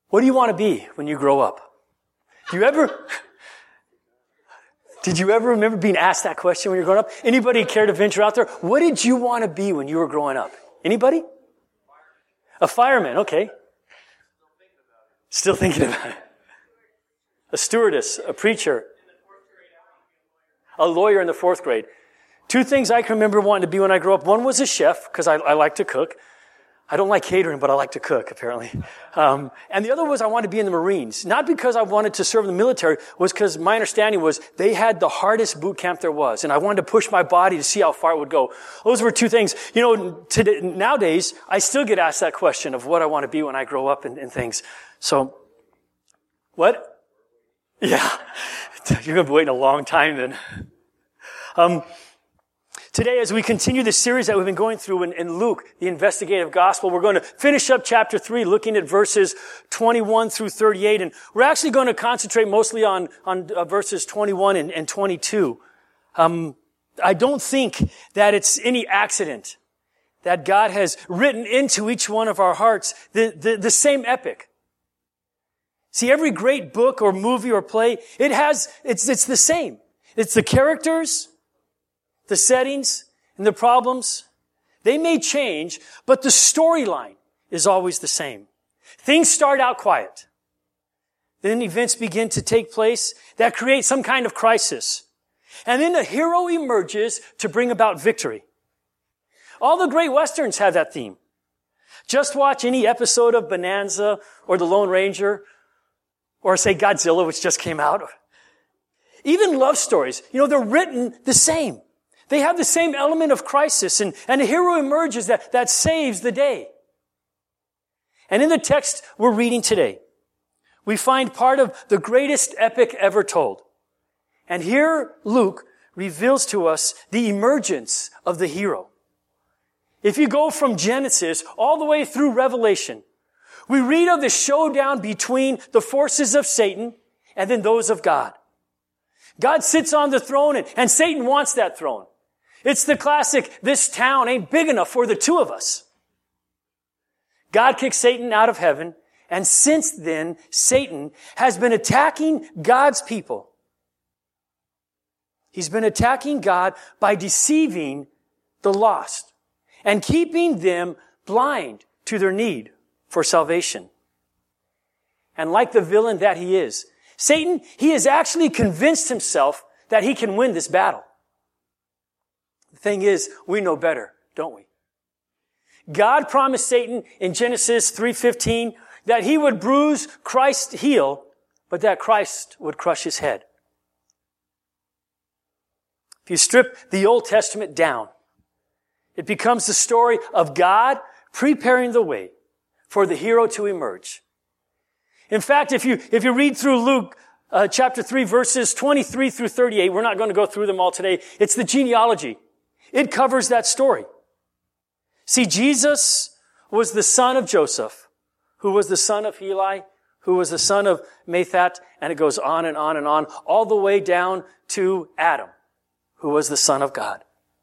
What do you want to be when you grow up? Did you ever remember being asked that question when you were growing up? Anybody care to venture out there? What did you want to be when you were growing up? Anybody? A fireman, okay. Still thinking about it. A stewardess, a preacher, a lawyer in the 4th grade. 2 things I can remember wanting to be when I grew up. One was a chef, because I like to cook. I don't like catering, but I like to cook, apparently. And the other was I wanted to be in the Marines. Not because I wanted to serve in the military, was because my understanding was they had the hardest boot camp there was. And I wanted to push my body to see how far it would go. Those were 2 things. You know, today, nowadays, I still get asked that question of what I want to be when I grow up and things. So, what? Yeah. You're going to be waiting a long time then. Today, as we continue the series that we've been going through in Luke, the investigative gospel, we're going to finish up chapter 3, looking at verses 21 through 38. And we're actually going to concentrate mostly on verses 21 and 22. I don't think that it's any accident that God has written into each one of our hearts the same epic. See, every great book or movie or play, it's the same. It's the characters, the settings, and the problems. They may change, but the storyline is always the same. Things start out quiet. Then events begin to take place that create some kind of crisis. And then a hero emerges to bring about victory. All the great Westerns have that theme. Just watch any episode of Bonanza or The Lone Ranger or say Godzilla, which just came out. Even love stories, they're written the same. They have the same element of crisis, and a hero emerges that saves the day. And in the text we're reading today, we find part of the greatest epic ever told. And here Luke reveals to us the emergence of the hero. If you go from Genesis all the way through Revelation, we read of the showdown between the forces of Satan and then those of God. God sits on the throne, and Satan wants that throne. It's the classic, this town ain't big enough for the 2 of us. God kicks Satan out of heaven, and since then, Satan has been attacking God's people. He's been attacking God by deceiving the lost and keeping them blind to their need for salvation. And like the villain that he is, Satan, he has actually convinced himself that he can win this battle. The thing is, we know better, don't we? God promised Satan in Genesis 3:15 that he would bruise Christ's heel, but that Christ would crush his head. If you strip the Old Testament down, it becomes the story of God preparing the way for the hero to emerge. In fact, if you read through Luke chapter 3, verses 23 through 38, we're not going to go through them all today. It's the genealogy. It covers that story. See, Jesus was the son of Joseph, who was the son of Heli, who was the son of Mathat, and it goes on and on and on, all the way down to Adam, who was the son of God.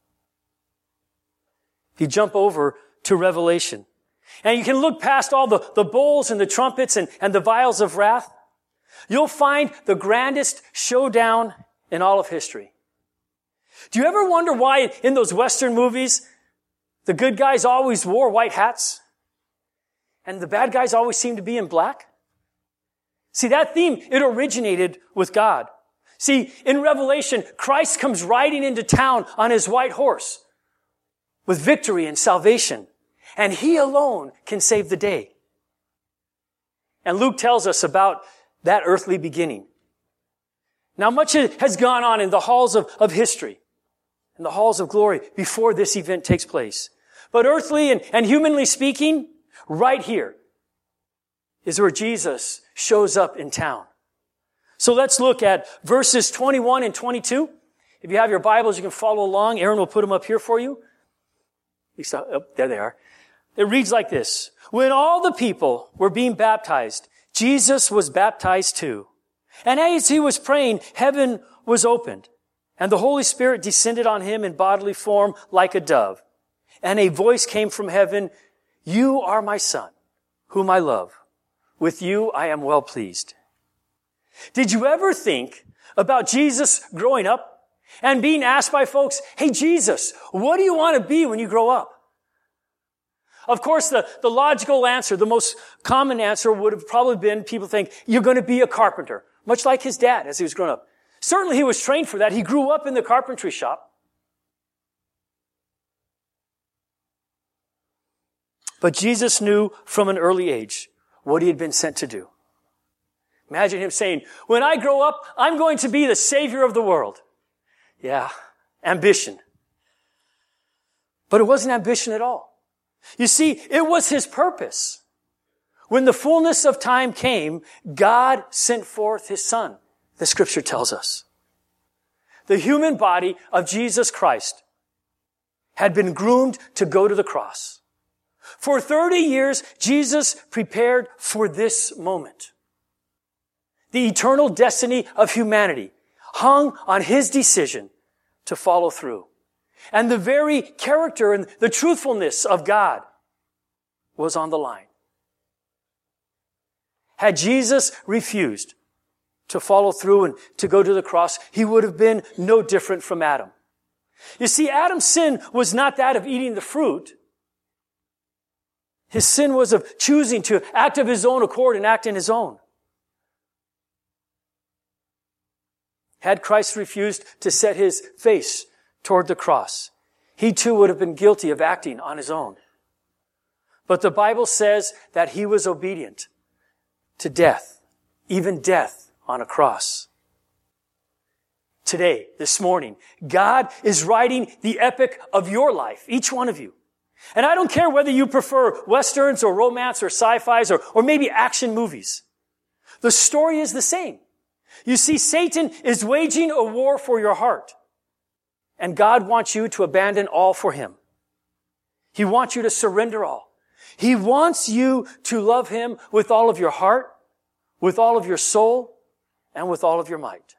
If you jump over to Revelation, and you can look past all the bowls and the trumpets and the vials of wrath, you'll find the grandest showdown in all of history. Do you ever wonder why in those Western movies, the good guys always wore white hats and the bad guys always seemed to be in black? See, that theme, it originated with God. See, in Revelation, Christ comes riding into town on his white horse with victory and salvation. And he alone can save the day. And Luke tells us about that earthly beginning. Now, much has gone on in the halls of history, in the halls of glory, before this event takes place. But earthly and humanly speaking, right here is where Jesus shows up in town. So let's look at verses 21 and 22. If you have your Bibles, you can follow along. Aaron will put them up here for you. There they are. It reads like this. When all the people were being baptized, Jesus was baptized too. And as he was praying, heaven was opened, and the Holy Spirit descended on him in bodily form like a dove. And a voice came from heaven, "You are my son, whom I love. With you I am well pleased. Did you ever think about Jesus growing up and being asked by folks, hey, Jesus, what do you want to be when you grow up? Of course, the logical answer, the most common answer would have probably been people think, you're going to be a carpenter, much like his dad as he was growing up. Certainly he was trained for that. He grew up in the carpentry shop. But Jesus knew from an early age what he had been sent to do. Imagine him saying, when I grow up, I'm going to be the Savior of the world. Yeah, ambition. But it wasn't ambition at all. You see, it was his purpose. When the fullness of time came, God sent forth his Son, the Scripture tells us. The human body of Jesus Christ had been groomed to go to the cross. For 30 years, Jesus prepared for this moment. The eternal destiny of humanity hung on his decision to follow through. And the very character and the truthfulness of God was on the line. Had Jesus refused to follow through and to go to the cross, he would have been no different from Adam. You see, Adam's sin was not that of eating the fruit. His sin was of choosing to act of his own accord and act in his own. Had Christ refused to set his face toward the cross, he too would have been guilty of acting on his own. But the Bible says that he was obedient to death, even death on a cross. Today, this morning, God is writing the epic of your life, each one of you. And I don't care whether you prefer westerns or romance or sci-fis or maybe action movies. The story is the same. You see, Satan is waging a war for your heart. And God wants you to abandon all for him. He wants you to surrender all. He wants you to love him with all of your heart, with all of your soul, and with all of your might.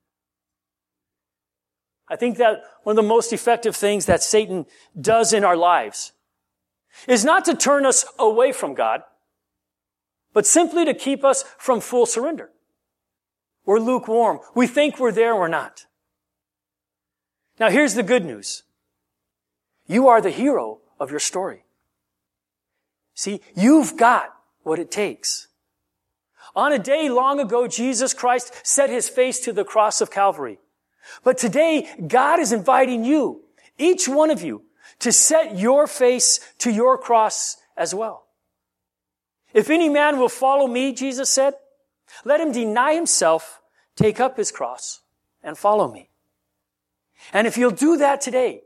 I think that one of the most effective things that Satan does in our lives is not to turn us away from God, but simply to keep us from full surrender. We're lukewarm. We think we're there, we're not. Now here's the good news. You are the hero of your story. See, you've got what it takes. On a day long ago, Jesus Christ set his face to the cross of Calvary. But today, God is inviting you, each one of you, to set your face to your cross as well. If any man will follow me, Jesus said, let him deny himself, take up his cross, and follow me. And if you'll do that today,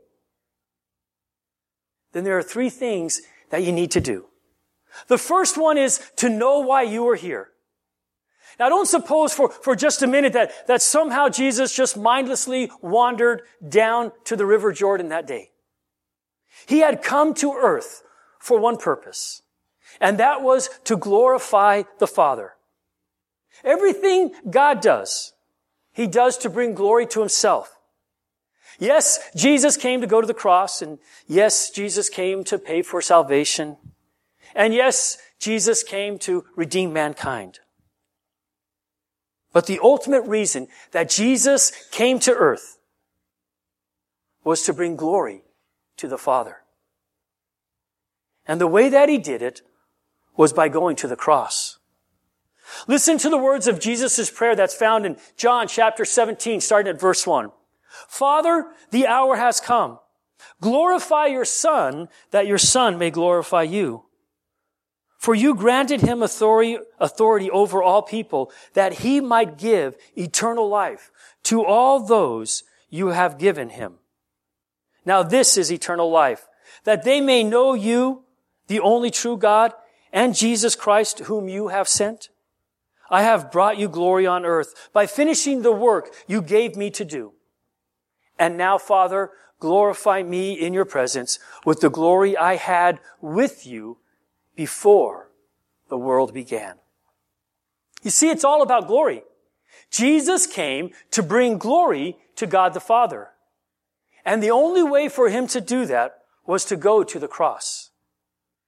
then there are 3 things that you need to do. The first one is to know why you are here. Now don't suppose for just a minute that somehow Jesus just mindlessly wandered down to the River Jordan that day. He had come to earth for one purpose, and that was to glorify the Father. Everything God does, he does to bring glory to himself. Yes, Jesus came to go to the cross, and yes, Jesus came to pay for salvation. And yes, Jesus came to redeem mankind. But the ultimate reason that Jesus came to earth was to bring glory to the Father. And the way that he did it was by going to the cross. Listen to the words of Jesus' prayer that's found in John chapter 17, starting at verse 1. Father, the hour has come. Glorify your Son, that your Son may glorify you. For you granted him authority over all people, that he might give eternal life to all those you have given him. Now this is eternal life, that they may know you, the only true God, and Jesus Christ, whom you have sent. I have brought you glory on earth by finishing the work you gave me to do. And now, Father, glorify me in your presence with the glory I had with you before the world began. You see, it's all about glory. Jesus came to bring glory to God the Father. And the only way for him to do that was to go to the cross.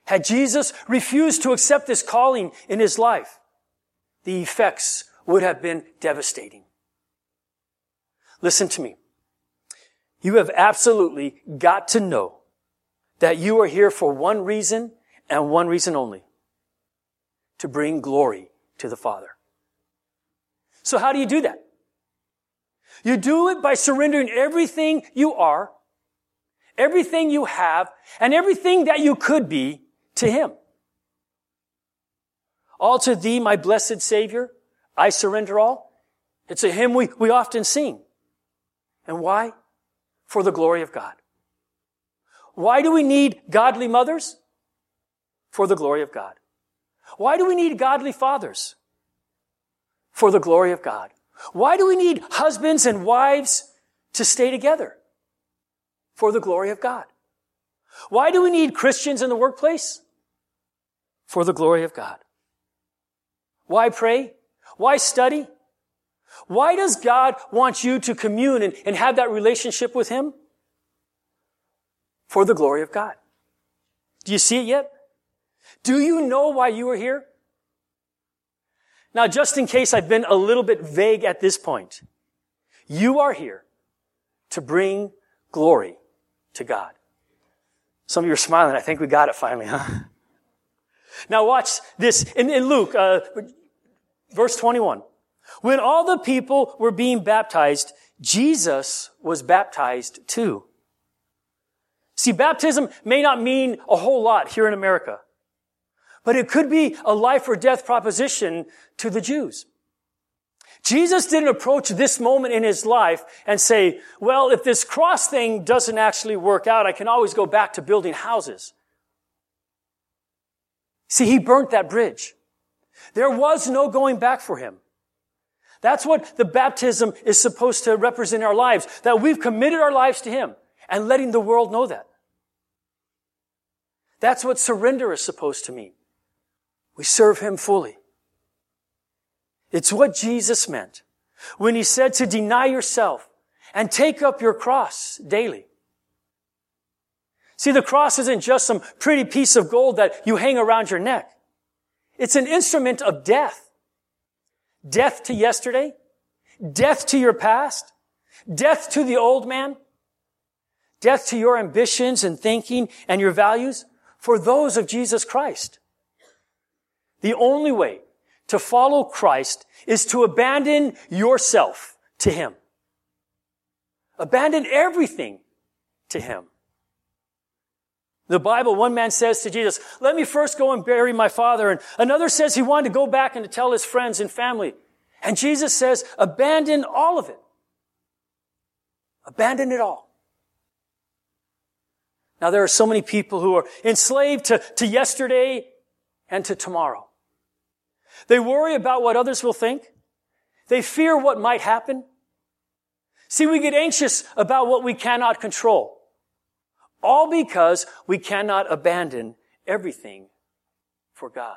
Had Jesus refused to accept this calling in his life, the effects would have been devastating. Listen to me. You have absolutely got to know that you are here for one reason and one reason only: to bring glory to the Father. So how do you do that? You do it by surrendering everything you are, everything you have, and everything that you could be to him. All to thee, my blessed Savior, I surrender all. It's a hymn we often sing. And why? For the glory of God. Why do we need godly mothers? For the glory of God. Why do we need godly fathers? For the glory of God. Why do we need husbands and wives to stay together? For the glory of God. Why do we need Christians in the workplace? For the glory of God. Why pray? Why study? Why does God want you to commune and have that relationship with him? For the glory of God. Do you see it yet? Do you know why you are here? Now, just in case I've been a little bit vague at this point, you are here to bring glory to God. Some of you are smiling. I think we got it finally, huh? Now watch this in Luke, verse 21. When all the people were being baptized, Jesus was baptized too. See, baptism may not mean a whole lot here in America, but it could be a life or death proposition to the Jews. Jesus didn't approach this moment in his life and say, well, if this cross thing doesn't actually work out, I can always go back to building houses. See, he burnt that bridge. There was no going back for him. That's what the baptism is supposed to represent in our lives, that we've committed our lives to him and letting the world know that. That's what surrender is supposed to mean. We serve him fully. It's what Jesus meant when he said to deny yourself and take up your cross daily. See, the cross isn't just some pretty piece of gold that you hang around your neck. It's an instrument of death. Death to yesterday, death to your past, death to the old man, death to your ambitions and thinking and your values for those of Jesus Christ. The only way to follow Christ is to abandon yourself to him. Abandon everything to him. The Bible, one man says to Jesus, let me first go and bury my father. And another says he wanted to go back and to tell his friends and family. And Jesus says, abandon all of it. Abandon it all. Now there are so many people who are enslaved to yesterday and to tomorrow. They worry about what others will think. They fear what might happen. See, we get anxious about what we cannot control. All because we cannot abandon everything for God.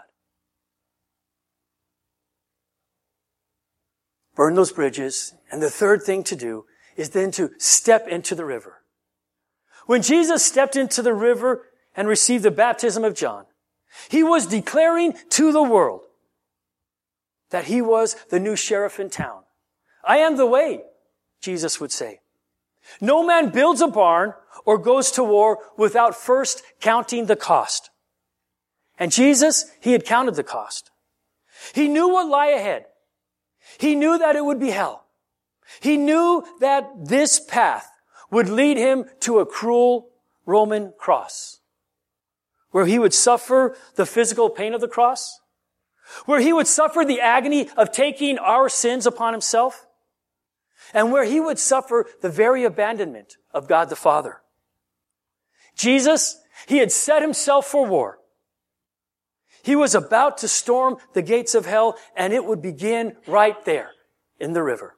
Burn those bridges. And the third thing to do is then to step into the river. When Jesus stepped into the river and received the baptism of John, he was declaring to the world that he was the new sheriff in town. I am the way, Jesus would say. No man builds a barn or goes to war without first counting the cost. And Jesus, he had counted the cost. He knew what lay ahead. He knew that it would be hell. He knew that this path would lead him to a cruel Roman cross, where he would suffer the physical pain of the cross, where he would suffer the agony of taking our sins upon himself, and where he would suffer the very abandonment of God the Father. Jesus, he had set himself for war. He was about to storm the gates of hell, and it would begin right there in the river.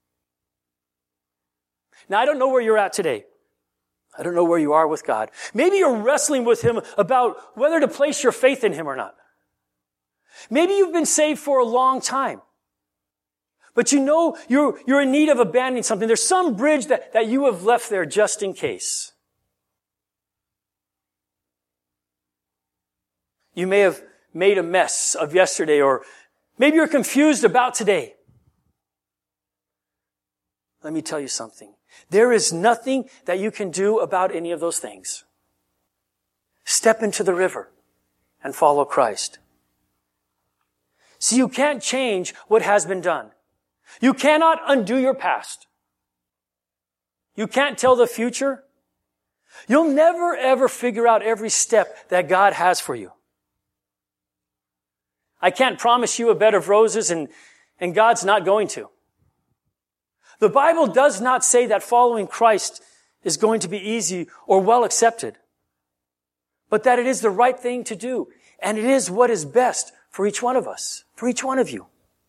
Now, I don't know where you're at today. I don't know where you are with God. Maybe you're wrestling with him about whether to place your faith in him or not. Maybe you've been saved for a long time, but you know you're in need of abandoning something. There's some bridge that you have left there just in case. You may have made a mess of yesterday, or maybe you're confused about today. Let me tell you something. There is nothing that you can do about any of those things. Step into the river and follow Christ. See, you can't change what has been done. You cannot undo your past. You can't tell the future. You'll never ever figure out every step that God has for you. I can't promise you a bed of roses, and God's not going to. The Bible does not say that following Christ is going to be easy or well accepted, but that it is the right thing to do, and it is what is best for each one of us, for each one of you.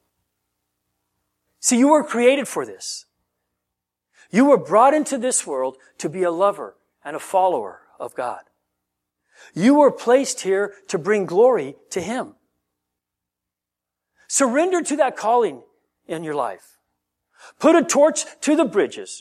See, you were created for this. You were brought into this world to be a lover and a follower of God. You were placed here to bring glory to Him. Surrender to that calling in your life. Put a torch to the bridges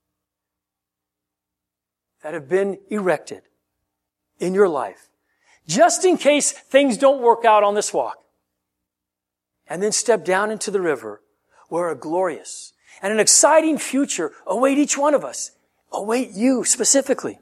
that have been erected in your life, just in case things don't work out on this walk. And then step down into the river where a glorious and an exciting future await each one of us, await you specifically.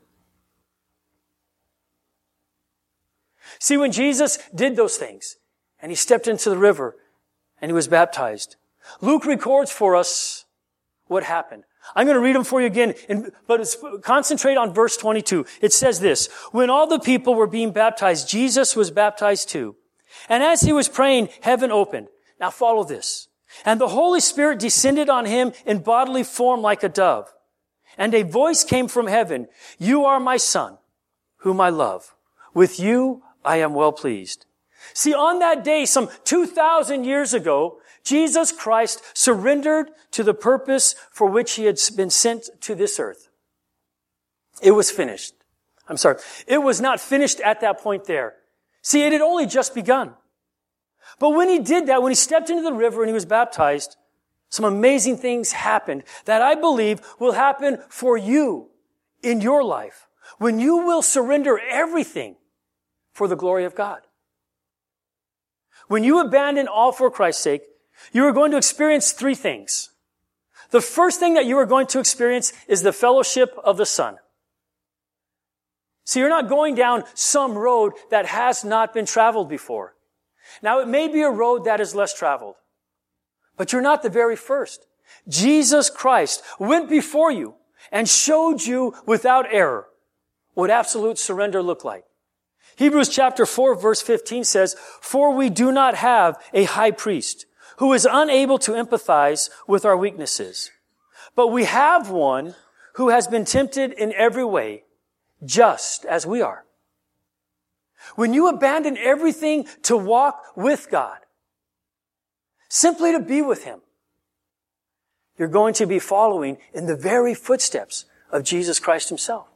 See, when Jesus did those things, and He stepped into the river, and He was baptized, Luke records for us what happened. I'm going to read them for you again, but concentrate on verse 22. It says this: when all the people were being baptized, Jesus was baptized too. And as He was praying, heaven opened. Now follow this. And the Holy Spirit descended on Him in bodily form like a dove. And a voice came from heaven: "You are my Son, whom I love. With you I am well pleased." See, on that day, some 2,000 years ago, Jesus Christ surrendered to the purpose for which He had been sent to this earth. It was finished. It was not finished at that point there. See, it had only just begun. But when He did that, when He stepped into the river and He was baptized, some amazing things happened that I believe will happen for you in your life when you will surrender everything for the glory of God. When you abandon all for Christ's sake, you are going to experience three things. The first thing that you are going to experience is the fellowship of the Son. See, you're not going down some road that has not been traveled before. Now, it may be a road that is less traveled, but you're not the very first. Jesus Christ went before you and showed you without error what absolute surrender looked like. Hebrews chapter 4 verse 15 says, "For we do not have a high priest who is unable to empathize with our weaknesses, but we have one who has been tempted in every way, just as we are." When you abandon everything to walk with God, simply to be with Him, you're going to be following in the very footsteps of Jesus Christ Himself.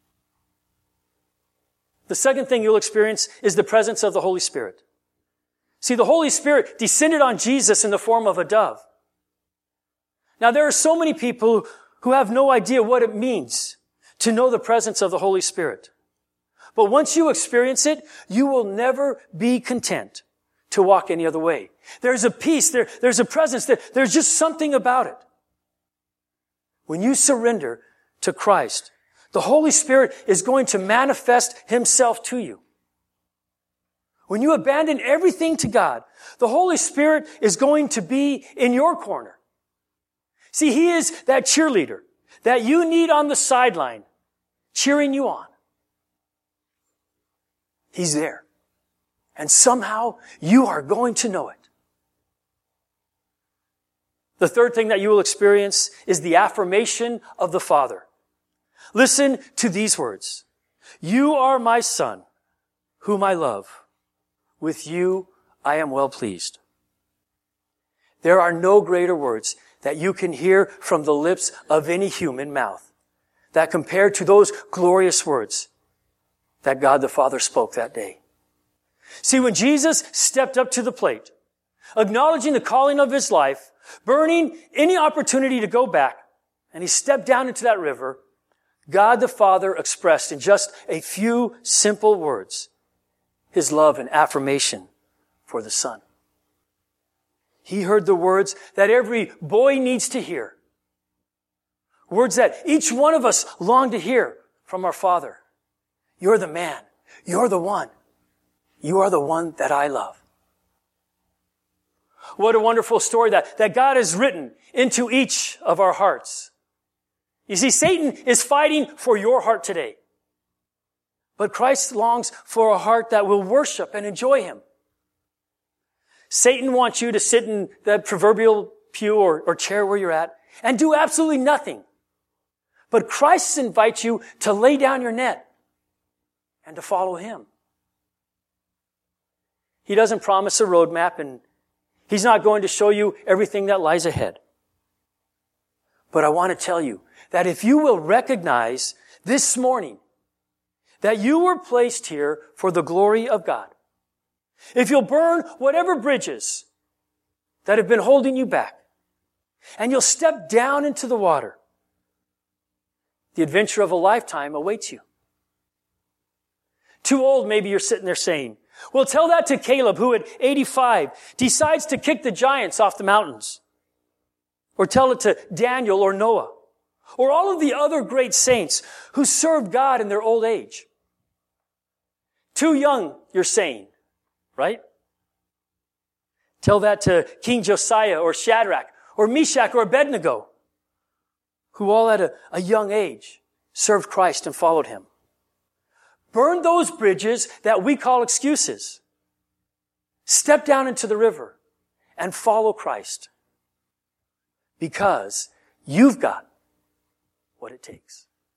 The second thing you'll experience is the presence of the Holy Spirit. See, the Holy Spirit descended on Jesus in the form of a dove. Now, there are so many people who have no idea what it means to know the presence of the Holy Spirit. But once you experience it, you will never be content to walk any other way. There's a peace, there's a presence, there's just something about it. When you surrender to Christ, the Holy Spirit is going to manifest Himself to you. When you abandon everything to God, the Holy Spirit is going to be in your corner. See, He is that cheerleader that you need on the sideline, cheering you on. He's there. And somehow you are going to know it. The third thing that you will experience is the affirmation of the Father. Listen to these words: "You are my Son, whom I love. With you I am well pleased." There are no greater words that you can hear from the lips of any human mouth that compare to those glorious words that God the Father spoke that day. See, when Jesus stepped up to the plate, acknowledging the calling of His life, burning any opportunity to go back, and He stepped down into that river, God the Father expressed in just a few simple words his love and affirmation for the Son. He heard the words that every boy needs to hear. Words that each one of us long to hear from our Father. You're the man. You're the one. You are the one that I love. What a wonderful story that God has written into each of our hearts. You see, Satan is fighting for your heart today. But Christ longs for a heart that will worship and enjoy him. Satan wants you to sit in the proverbial pew or chair where you're at and do absolutely nothing. But Christ invites you to lay down your net and to follow him. He doesn't promise a roadmap, and he's not going to show you everything that lies ahead. But I want to tell you that if you will recognize this morning that you were placed here for the glory of God, if you'll burn whatever bridges that have been holding you back, and you'll step down into the water, the adventure of a lifetime awaits you. Too old, maybe you're sitting there saying, well, tell that to Caleb, who at 85 decides to kick the giants off the mountains. Or tell it to Daniel or Noah. Or all of the other great saints who served God in their old age. Too young, you're saying, right? Tell that to King Josiah or Shadrach or Meshach or Abednego, who all at a young age served Christ and followed him. Burn those bridges that we call excuses. Step down into the river and follow Christ, because you've got what it takes.